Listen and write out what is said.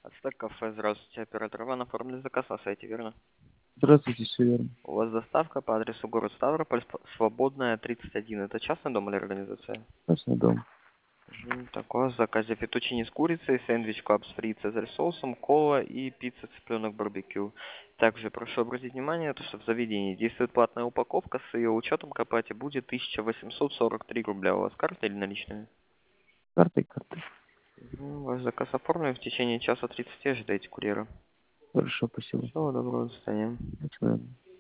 Ацтек кафе, здравствуйте, оператор Иван, оформили заказ на сайте, верно? Здравствуйте, все верно. У вас доставка по адресу город Ставрополь, Свободная, 31. Это частный дом или организация? Красный дом. Так, у вас в заказе фетучини с курицей, сэндвич клаб с фри цезарь соусом, кола и пицца цыпленок барбекю. Также прошу обратить внимание, то, что в заведении действует платная упаковка, с ее учетом к оплате будет 1843 рубля. У вас карта или наличные? Картой. Ваш заказ оформлен, в течение часа 30 ожидайте курьера. Хорошо, спасибо. Всего доброго, до свидания. До свидания.